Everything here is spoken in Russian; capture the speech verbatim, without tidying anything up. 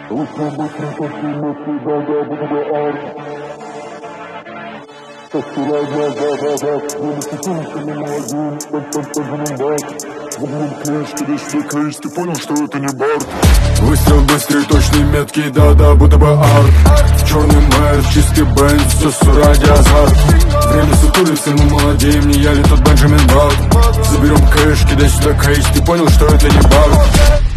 Быстро, быстро пошли метки, да-да, буду бы арт. Так вчера, да-да-да-да, я не секундочку не молодым, под-под-под-под бак. Забыл кейс, когда сюда кейс, ты понял, что это не бар. Выстрел быстрый, точный, меткий, да-да, будто бы арт. Черный мэр, чистый бенд, все с ради азарт. Время сутулится, мы молодеем, не я ли тот Бенджамин Бат. Заберем кэш, кидай сюда кейс, ты понял, что это не бар.